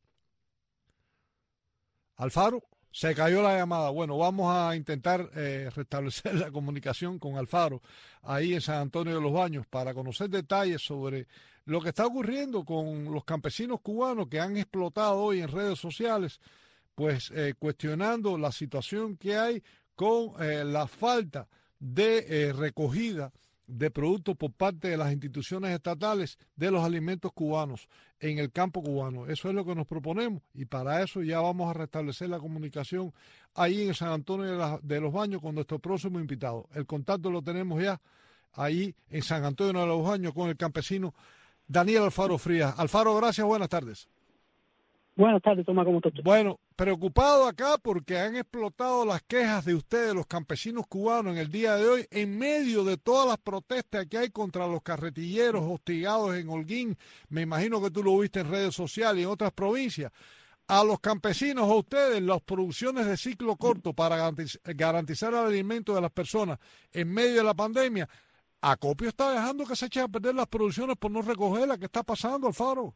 Alfaro, se cayó la llamada. Bueno, vamos a intentar restablecer la comunicación con Alfaro ahí en San Antonio de los Baños para conocer detalles sobre lo que está ocurriendo con los campesinos cubanos que han explotado hoy en redes sociales, pues cuestionando la situación que hay con la falta de recogida de productos por parte de las instituciones estatales de los alimentos cubanos en el campo cubano. Eso es lo que nos proponemos, y para eso ya vamos a restablecer la comunicación ahí en San Antonio de los Baños con nuestro próximo invitado. El contacto lo tenemos ya ahí en San Antonio de los Baños con el campesino Daniel Alfaro Frías. Alfaro, gracias, buenas tardes. Buenas tardes, Tomás, ¿cómo estás? Bueno, preocupado acá porque han explotado las quejas de ustedes, los campesinos cubanos, en el día de hoy, en medio de todas las protestas que hay contra los carretilleros hostigados en Holguín. Me imagino que tú lo viste en redes sociales y en otras provincias. a los campesinos, a ustedes, las producciones de ciclo corto para garantizar el alimento de las personas en medio de la pandemia, Acopio está dejando que se echen a perder las producciones por no recogerlas. ¿Qué está pasando, Alfaro?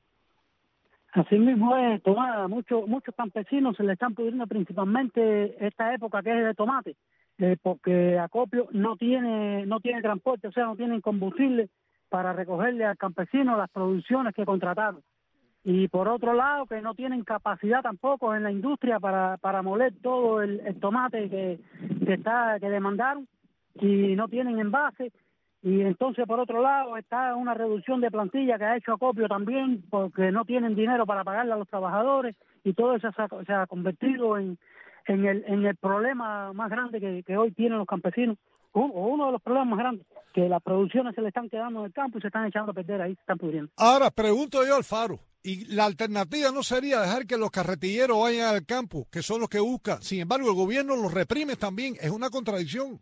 Así mismo es, Tomás, muchos campesinos se le están pudriendo principalmente esta época que es de tomate, porque Acopio no tiene transporte, o sea, no tienen combustible para recogerle al campesino las producciones que contrataron. Y por otro lado, que no tienen capacidad tampoco en la industria para moler todo el tomate que demandaron, y no tienen envase. Y entonces, por otro lado, está una reducción de plantilla que ha hecho Acopio también, porque no tienen dinero para pagarle a los trabajadores, y todo eso se ha convertido en el problema más grande que hoy tienen los campesinos, o uno de los problemas más grandes, que las producciones se le están quedando en el campo y se están echando a perder ahí, se están pudriendo. Ahora, pregunto yo, Alfaro, ¿y la alternativa no sería dejar que los carretilleros vayan al campo, que son los que buscan? Sin embargo, el gobierno los reprime también, es una contradicción.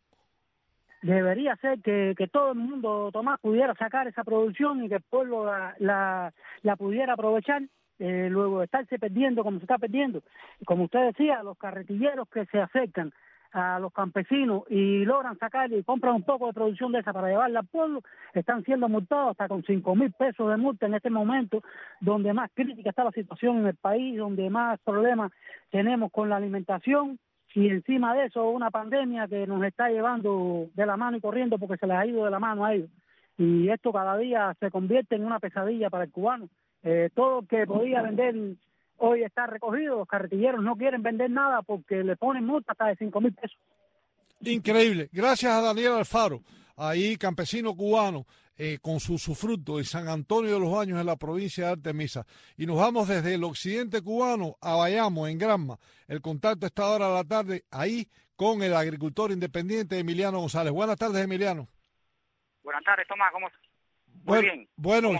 Debería ser que todo el mundo, Tomás, pudiera sacar esa producción y que el pueblo la pudiera aprovechar, luego de estarse perdiendo como se está perdiendo. Como usted decía, los carretilleros que se acercan a los campesinos y logran sacar y compran un poco de producción de esa para llevarla al pueblo, están siendo multados hasta con 5,000 pesos de multa en este momento, donde más crítica está la situación en el país, donde más problemas tenemos con la alimentación. Y encima de eso, una pandemia que nos está llevando de la mano y corriendo porque se les ha ido de la mano a ellos. Y esto cada día se convierte en una pesadilla para el cubano. Todo lo que podía vender hoy está recogido. Los carretilleros no quieren vender nada porque le ponen multa hasta de 5,000 pesos. Increíble. Gracias a Daniel Alfaro, ahí campesino cubano, con su usufructo en San Antonio de los Baños, en la provincia de Artemisa. Y nos vamos desde el occidente cubano a Bayamo, en Granma. El contacto está ahora a la tarde ahí con el agricultor independiente Emiliano González. Buenas tardes, Emiliano. Buenas tardes, Tomás. ¿Cómo estás? Muy bien. Bueno,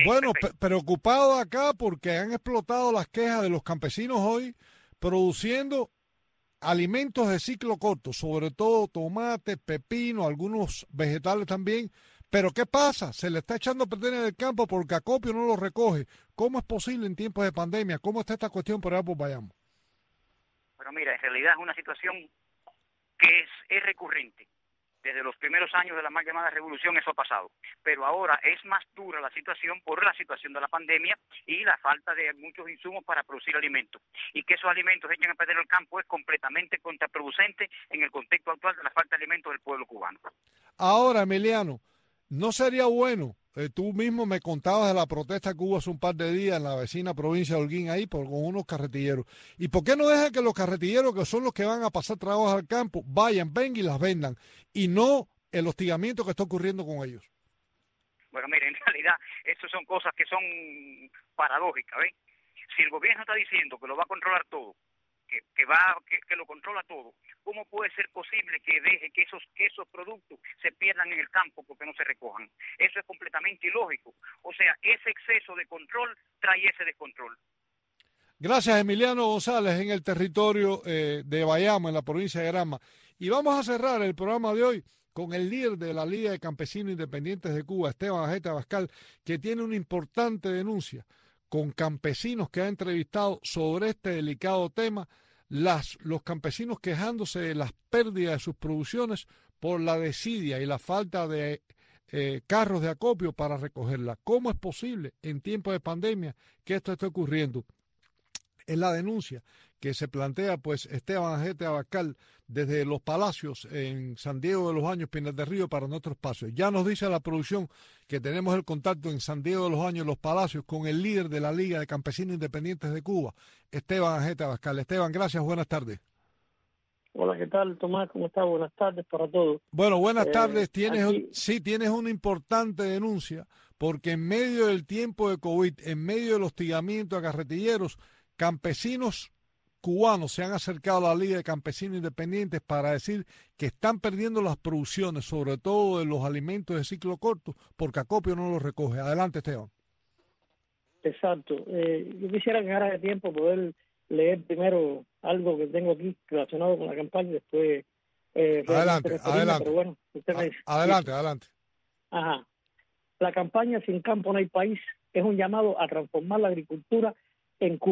preocupado acá porque han explotado las quejas de los campesinos hoy produciendo alimentos de ciclo corto, sobre todo tomate, pepino, algunos vegetales también. Pero ¿qué pasa? Se le está echando a perder en el campo porque Acopio no lo recoge. ¿Cómo es posible en tiempos de pandemia? ¿Cómo está esta cuestión por allá por Bayamo? Bueno, mira, en realidad es una situación que es recurrente. Desde los primeros años de la mal llamada revolución eso ha pasado. Pero ahora es más dura la situación por la situación de la pandemia y la falta de muchos insumos para producir alimentos. Y que esos alimentos se echen a perder en el campo es completamente contraproducente en el contexto actual de la falta de alimentos del pueblo cubano. Ahora, Emiliano, ¿no sería bueno? Tú mismo me contabas de la protesta que hubo hace un par de días en la vecina provincia de Holguín ahí con unos carretilleros. ¿Y por qué no dejan que los carretilleros, que son los que van a pasar trabajos al campo, vayan, vengan y las vendan? Y no el hostigamiento que está ocurriendo con ellos. Bueno, mire, en realidad, estas son cosas que son paradójicas, ¿ves? Si el gobierno está diciendo que lo va a controlar todo, que lo controla todo, ¿cómo puede ser posible que deje que esos productos se pierdan en el campo porque no se recojan? Eso es completamente ilógico. O sea, ese exceso de control trae ese descontrol. Gracias, Emiliano González, en el territorio de Bayamo, en la provincia de Granma. Y vamos a cerrar el programa de hoy con el líder de la Liga de Campesinos Independientes de Cuba, Esteban Ajete Abascal, que tiene una importante denuncia con campesinos que ha entrevistado sobre este delicado tema, los campesinos quejándose de las pérdidas de sus producciones por la desidia y la falta de carros de acopio para recogerla. ¿Cómo es posible en tiempos de pandemia que esto esté ocurriendo? Es la denuncia que se plantea pues Esteban Ajete Abascal desde Los Palacios en San Diego de los Baños, Pinar del Río, para nuestro espacio. Ya nos dice la producción que tenemos el contacto en San Diego de los Baños, Los Palacios, con el líder de la Liga de Campesinos Independientes de Cuba, Esteban Ajete Abascal. Esteban, gracias, buenas tardes. Hola, ¿qué tal, Tomás? ¿Cómo estás? Buenas tardes para todos. Bueno, buenas tardes. Tienes aquí... tienes una importante denuncia, porque en medio del tiempo de COVID, en medio del hostigamiento a carretilleros, campesinos cubanos se han acercado a la Liga de Campesinos Independientes para decir que están perdiendo las producciones, sobre todo de los alimentos de ciclo corto, porque Acopio no los recoge. Adelante, Esteban. Exacto. Yo quisiera que ahora de tiempo poder leer primero algo que tengo aquí relacionado con la campaña y después... adelante. Pero bueno, usted me dice. Adelante. Ajá. La campaña Sin Campo No Hay País es un llamado a transformar la agricultura en Cuba.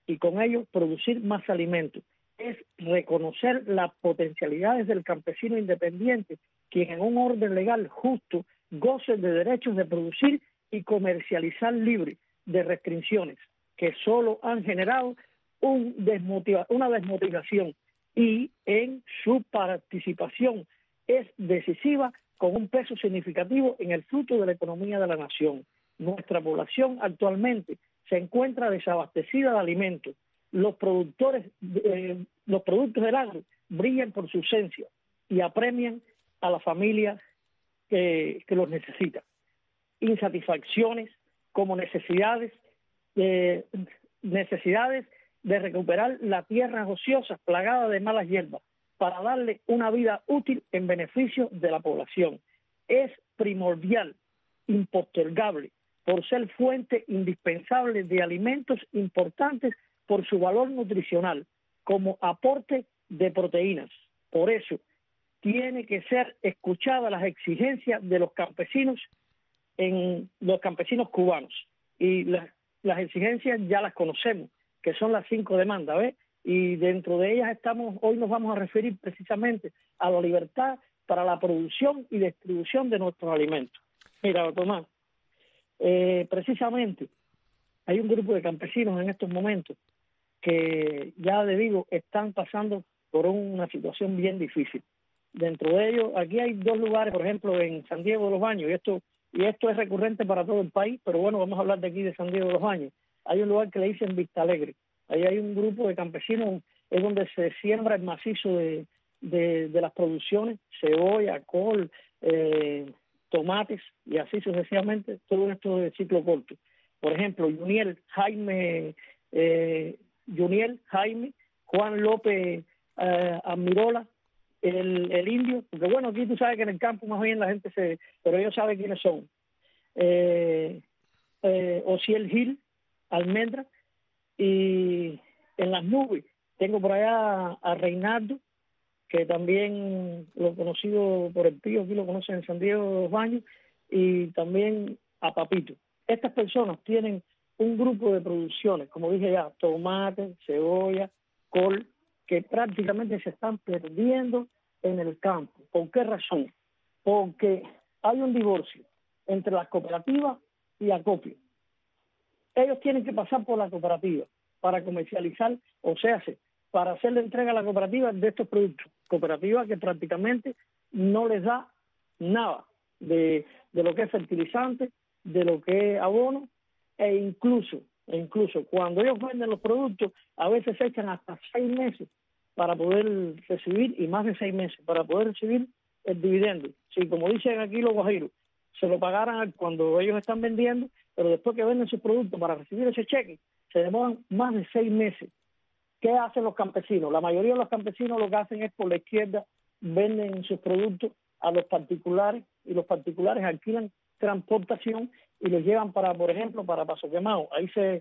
y con ello producir más alimentos. Es reconocer las potencialidades del campesino independiente, quien en un orden legal justo goce de derechos de producir y comercializar libre de restricciones que solo han generado una desmotivación, y en su participación es decisiva con un peso significativo en el fruto de la economía de la nación. Nuestra población actualmente se encuentra desabastecida de alimentos. Los productos del agro brillan por su ausencia y apremian a la familia que los necesita. Insatisfacciones como necesidades de recuperar la tierra ociosa plagada de malas hierbas para darle una vida útil en beneficio de la población. Es primordial, impostergable, por ser fuente indispensable de alimentos importantes por su valor nutricional, como aporte de proteínas. Por eso, tiene que ser escuchadas las exigencias de los campesinos cubanos. Y las exigencias ya las conocemos, que son las 5 demandas, ¿ves? Y dentro de ellas hoy nos vamos a referir precisamente a la libertad para la producción y distribución de nuestros alimentos. Mira, Tomás, precisamente hay un grupo de campesinos en estos momentos que, ya le digo, están pasando por una situación bien difícil. Dentro de ellos, aquí hay 2 lugares, por ejemplo, en San Diego de los Baños, y esto es recurrente para todo el país, pero bueno, vamos a hablar de aquí de San Diego de los Baños. Hay un lugar que le dicen Vista Alegre. Ahí hay un grupo de campesinos, es donde se siembra el macizo de las producciones, cebolla, col, tomates, y así sucesivamente, todo esto de ciclo corto. Por ejemplo, Juniel Jaime, Juan López Admirola, el indio, porque bueno, aquí tú sabes que en el campo más bien la gente pero ellos saben quiénes son. Osiel Gil, Almendra, y en las nubes tengo por allá a Reinaldo, que también lo he conocido por el tío, aquí lo conocen en San Diego de los Baños, y también a Papito. Estas personas tienen un grupo de producciones, como dije ya, tomate, cebolla, col, que prácticamente se están perdiendo en el campo. ¿Por qué razón? Porque hay un divorcio entre las cooperativas y acopio. Ellos tienen que pasar por la cooperativa para comercializar, o sea, para hacer la entrega a la cooperativa de estos productos. Cooperativa que prácticamente no les da nada de lo que es fertilizante, de lo que es abono, e incluso cuando ellos venden los productos, a veces se echan hasta 6 meses para poder recibir, y más de 6 meses, para poder recibir el dividendo. Sí, como dicen aquí los guajiros, se lo pagaran cuando ellos están vendiendo, pero después que venden sus productos para recibir ese cheque, se demoran más de 6 meses. ¿Qué hacen los campesinos? La mayoría de los campesinos lo que hacen es, por la izquierda, venden sus productos a los particulares, y los particulares alquilan transportación y los llevan por ejemplo, para Paso Quemado. Ahí se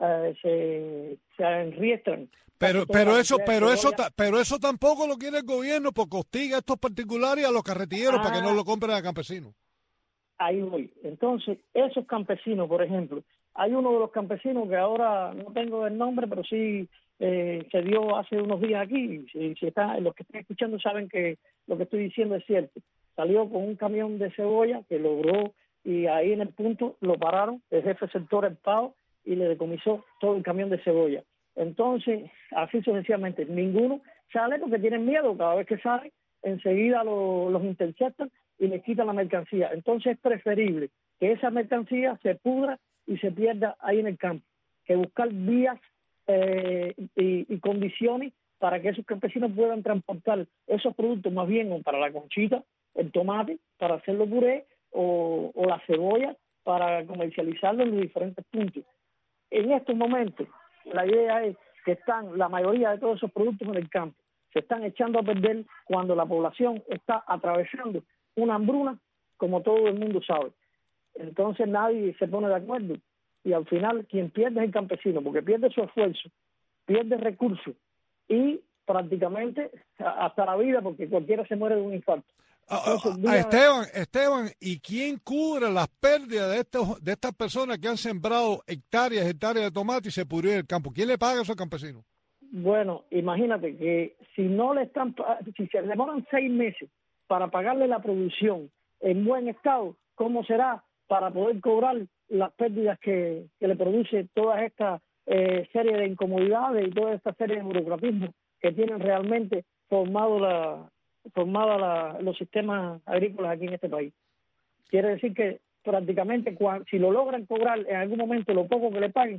enriestran. Pero eso tampoco lo quiere el gobierno, porque hostiga a estos particulares y a los carretilleros para que no lo compren a campesinos. Ahí voy. Entonces, esos campesinos, por ejemplo, hay uno de los campesinos que ahora no tengo el nombre, pero sí se dio hace unos días aquí. Si los que están escuchando saben que lo que estoy diciendo es cierto. Salió con un camión de cebolla que logró, y ahí en el punto lo pararon, el jefe sector El Pao, y le decomisó todo el camión de cebolla. Entonces, así sucesivamente, ninguno sale porque tienen miedo. Cada vez que sale, enseguida los interceptan y les quitan la mercancía. Entonces es preferible que esa mercancía se pudra y se pierda ahí en el campo, que buscar vías y condiciones para que esos campesinos puedan transportar esos productos más bien o para la conchita, el tomate, para hacerlo puré, o la cebolla para comercializarlo en los diferentes puntos. En estos momentos, la idea es que la mayoría de todos esos productos en el campo se están echando a perder cuando la población está atravesando una hambruna, como todo el mundo sabe. Entonces nadie se pone de acuerdo, y al final quien pierde es el campesino, porque pierde su esfuerzo, pierde recursos, y prácticamente hasta la vida, porque cualquiera se muere de un infarto. Esteban, ¿y quién cubre las pérdidas de estas personas que han sembrado hectáreas de tomate y se pudrió en el campo? ¿Quién le paga a esos campesinos? Bueno, imagínate que si se demoran 6 meses para pagarle la producción en buen estado, ¿cómo será para poder cobrar las pérdidas que le produce toda esta serie de incomodidades y toda esta serie de burocratismos que tienen realmente formada los sistemas agrícolas aquí en este país? Quiere decir que prácticamente si lo logran cobrar en algún momento lo poco que le paguen,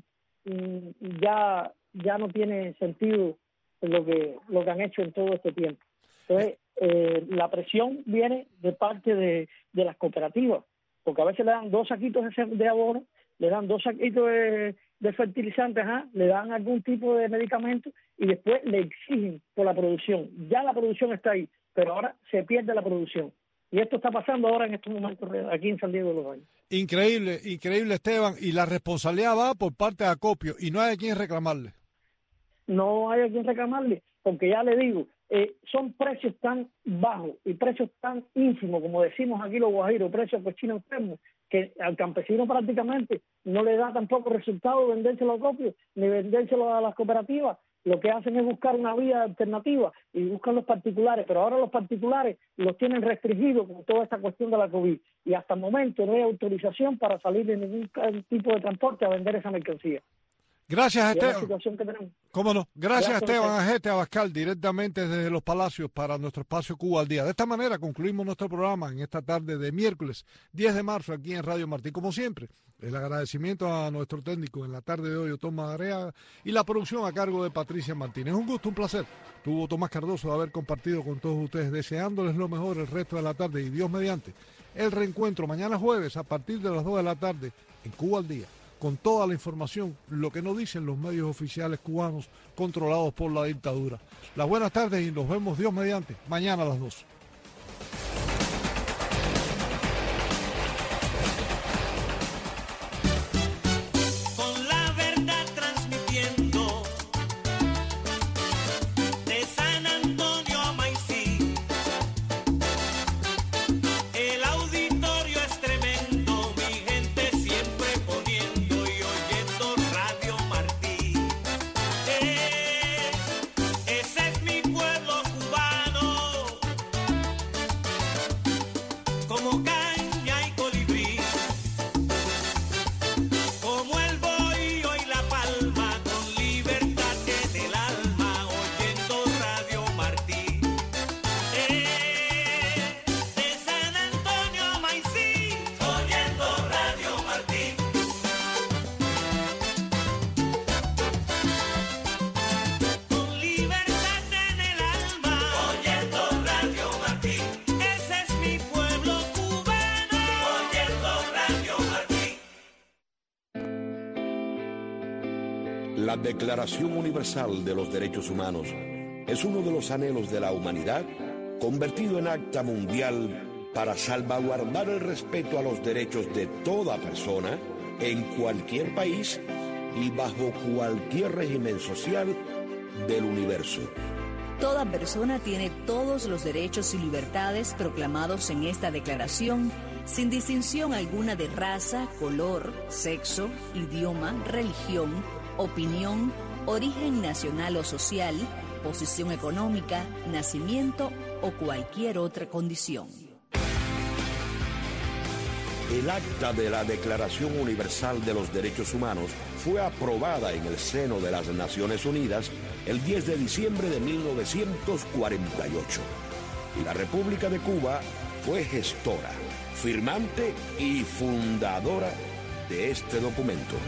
ya no tiene sentido lo que han hecho en todo este tiempo. Entonces, la presión viene de parte de las cooperativas, porque a veces le dan 2 saquitos de abono, le dan 2 saquitos de fertilizantes, le dan algún tipo de medicamento y después le exigen por la producción. Ya la producción está ahí, pero ahora se pierde la producción. Y esto está pasando ahora en estos momentos aquí en San Diego de los Baños. Increíble, Esteban. Y la responsabilidad va por parte de Acopio y no hay a quien reclamarle. No hay a quien reclamarle, porque ya le digo, son precios tan bajos y precios tan ínfimos, como decimos aquí los guajiros, precios cochinos enfermos, que al campesino prácticamente no le da tampoco resultado vendérselo a Acopio ni vendérselo a las cooperativas. Lo que hacen es buscar una vía alternativa y buscan los particulares, pero ahora los particulares los tienen restringidos con toda esta cuestión de la COVID y hasta el momento no hay autorización para salir de ningún tipo de transporte a vender esa mercancía. Gracias, Esteban. Es la situación que tenemos. ¿Cómo no? Gracias Esteban Ajete Abascal, directamente desde Los Palacios para nuestro espacio Cuba al Día. De esta manera concluimos nuestro programa en esta tarde de miércoles 10 de marzo aquí en Radio Martí. Como siempre, el agradecimiento a nuestro técnico en la tarde de hoy, Tomás Areaga, y la producción a cargo de Patricia Martínez. Un gusto, un placer. Tuvo Tomás Cardoso de haber compartido con todos ustedes, deseándoles lo mejor el resto de la tarde y Dios mediante. El reencuentro mañana jueves a partir de las 2 de la tarde en Cuba al Día, con toda la información, lo que nos dicen los medios oficiales cubanos controlados por la dictadura. Las buenas tardes y nos vemos Dios mediante mañana a las 2. La Declaración Universal de los Derechos Humanos es uno de los anhelos de la humanidad convertido en acta mundial para salvaguardar el respeto a los derechos de toda persona en cualquier país y bajo cualquier régimen social del universo. Toda persona tiene todos los derechos y libertades proclamados en esta declaración, sin distinción alguna de raza, color, sexo, idioma, religión, opinión, origen nacional o social, posición económica, nacimiento o cualquier otra condición. El acta de la Declaración Universal de los Derechos Humanos fue aprobada en el seno de las Naciones Unidas el 10 de diciembre de 1948. Y la República de Cuba fue gestora, firmante y fundadora de este documento.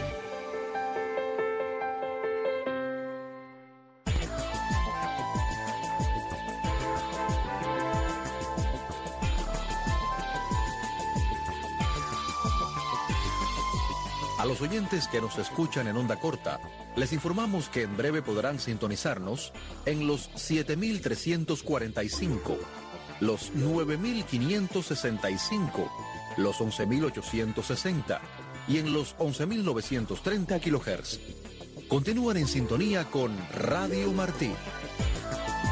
A los oyentes que nos escuchan en onda corta, les informamos que en breve podrán sintonizarnos en los 7.345, los 9.565, los 11.860 y en los 11.930 kHz. Continúan en sintonía con Radio Martí.